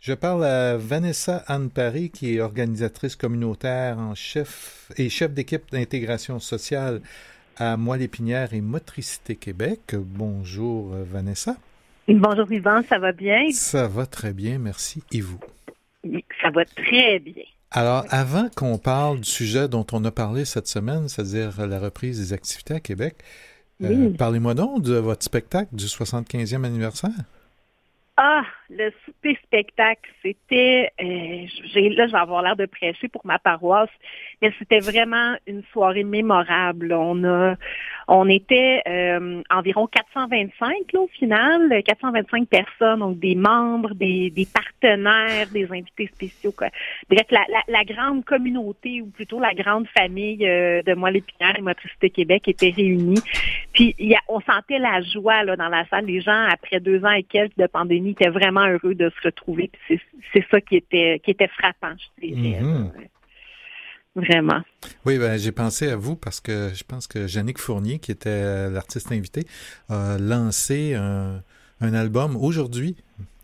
Je parle à Vanessa Anne-Paris, qui est organisatrice communautaire en chef et chef d'équipe d'intégration sociale à Moelle-Épinière et Motricité Québec. Bonjour Vanessa. Bonjour Yvan, ça va bien? Ça va très bien, merci. Et vous? Oui, ça va très bien. Alors, avant qu'on parle du sujet dont on a parlé cette semaine, c'est-à-dire la reprise des activités à Québec, Oui. parlez-moi donc de votre spectacle du 75e anniversaire. Ah, le souper spectacle, c'était, je vais avoir l'air de prêcher pour ma paroisse, mais c'était vraiment une soirée mémorable. On était environ 425 là, au final, 425 personnes, donc des membres, des partenaires, des invités spéciaux, quoi. Bref, la grande communauté, ou plutôt la grande famille de Moelle-Épinière et Motricité Québec était réunie. Puis on sentait la joie là dans la salle. Les gens, après 2 ans et quelques de pandémie, étaient vraiment heureux de se retrouver. Puis c'est ça qui était frappant, je dirais. Mm-hmm. Vraiment. Oui, ben j'ai pensé à vous parce que je pense que Yannick Fournier, qui était l'artiste invité, a lancé un album aujourd'hui.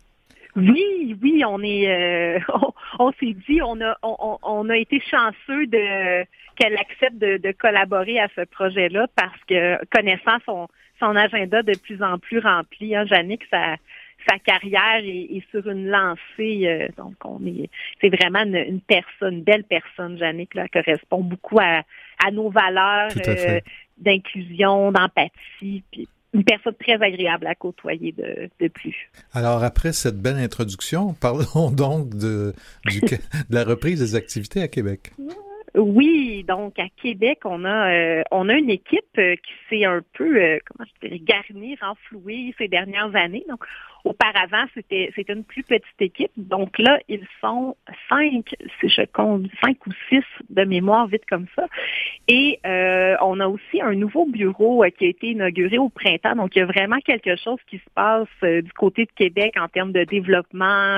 Oui, on est, on s'est dit, on a été chanceux qu'elle accepte de collaborer à ce projet-là parce que connaissant son agenda de plus en plus rempli, hein, Yannick, sa carrière est sur une lancée, donc c'est vraiment une belle personne, Yannick, là, correspond beaucoup à nos valeurs d'inclusion, d'empathie, puis une personne très agréable à côtoyer de plus. Alors, après cette belle introduction, parlons donc de la reprise des activités à Québec. Oui, donc à Québec, on a une équipe qui s'est un peu, comment je dirais, garnie, renflouée ces dernières années. Donc, auparavant, c'était une plus petite équipe. Donc là, ils sont 5, si je compte, 5 ou 6 de mémoire, vite comme ça. Et on a aussi un nouveau bureau qui a été inauguré au printemps. Donc, il y a vraiment quelque chose qui se passe du côté de Québec en termes de développement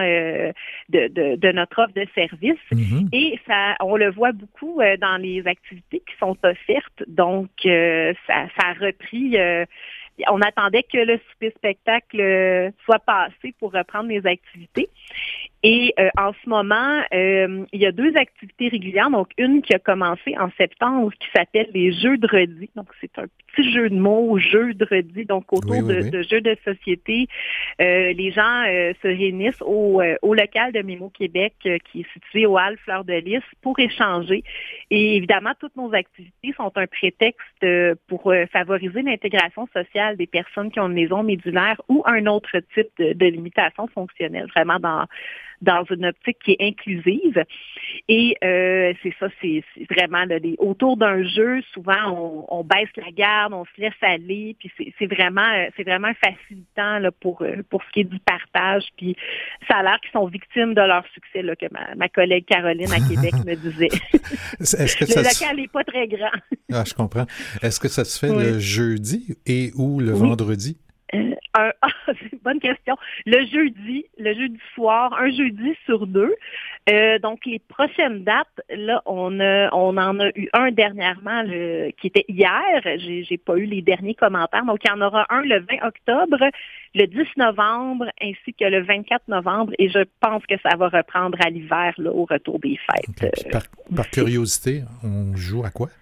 de notre offre de services. Mm-hmm. Et ça, on le voit beaucoup dans les activités qui sont offertes. Donc, ça a repris. On attendait que le souper spectacle soit passé pour reprendre les activités. Et en ce moment, il y a 2 activités régulières. Donc, une qui a commencé en septembre qui s'appelle les Jeux de redis. Donc, c'est un petit jeu de mots, Jeux de redis. Donc, autour de jeux de société, les gens se réunissent au local de Mémo Québec qui est situé au Halles Fleur de Lys pour échanger. Et évidemment, toutes nos activités sont un prétexte pour favoriser l'intégration sociale des personnes qui ont une maison médulaire ou un autre type de limitation fonctionnelle, vraiment dans une optique qui est inclusive. Et c'est ça, c'est vraiment là, autour d'un jeu, souvent on baisse la garde, on se laisse aller, puis c'est vraiment un facilitant là, pour ce qui est du partage. Puis ça a l'air qu'ils sont victimes de leur succès, là, que ma collègue Caroline à Québec me disait. Est-ce que le local n'est pas très grand. Ah, je comprends. Est-ce que ça se fait le jeudi et ou le vendredi? C'est une bonne question. Le jeudi soir, un jeudi sur 2. Donc, les prochaines dates, là, on en a eu un dernièrement qui était hier. J'ai pas eu les derniers commentaires. Donc, il y en aura un le 20 octobre, le 10 novembre, ainsi que le 24 novembre. Et je pense que ça va reprendre à l'hiver, là, au retour des fêtes. Okay. Par curiosité, on joue à quoi?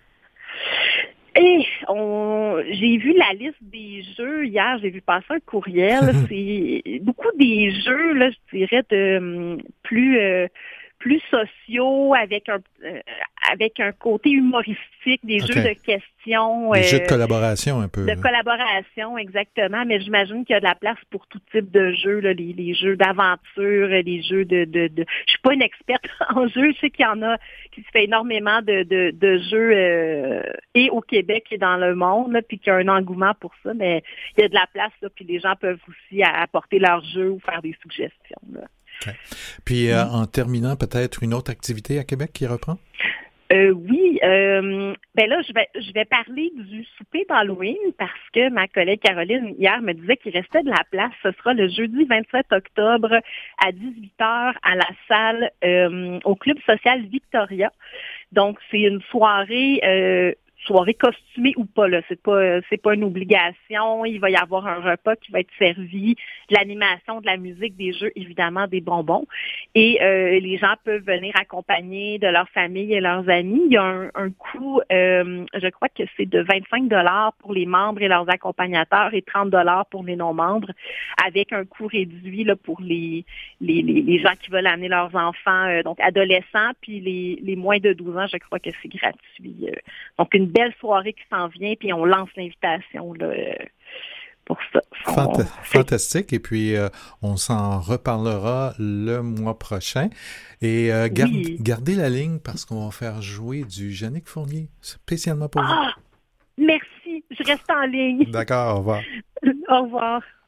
Et j'ai vu la liste des jeux hier, j'ai vu passer un courriel. C'est beaucoup des jeux, là, je dirais, de plus sociaux, avec un côté humoristique, des jeux de questions. Des jeux de collaboration un peu. De collaboration, exactement. Mais j'imagine qu'il y a de la place pour tout type de jeux, là, les jeux d'aventure, les jeux de. Je suis pas une experte en jeux. Je sais qu'il y en a qui se fait énormément de jeux et au Québec et dans le monde, là, puis qu'il y a un engouement pour ça. Mais il y a de la place, là, puis les gens peuvent aussi apporter leurs jeux ou faire des suggestions, là. Okay. Puis en terminant, peut-être une autre activité à Québec qui reprend? Oui, ben là, je vais parler du souper d'Halloween parce que ma collègue Caroline, hier, me disait qu'il restait de la place. Ce sera le jeudi 27 octobre à 18h à la salle au Club social Victoria. Donc, c'est une soirée costumée ou pas, là. C'est pas une obligation. Il va y avoir un repas qui va être servi, de l'animation, de la musique, des jeux, évidemment, des bonbons. Et les gens peuvent venir accompagner de leur famille et leurs amis. Il y a un coût, je crois que c'est de 25 $ pour les membres et leurs accompagnateurs et 30 $ pour les non-membres, avec un coût réduit là, pour les gens qui veulent amener leurs enfants, donc adolescents, puis les moins de 12 ans, je crois que c'est gratuit. Donc, une belle soirée qui s'en vient, puis on lance l'invitation là, pour ça. Fantastique. Et puis, on s'en reparlera le mois prochain. Et Oui. gardez la ligne parce qu'on va faire jouer du Yannick Fournier, spécialement pour vous. Ah! Merci. Je reste en ligne. D'accord, au revoir. Au revoir.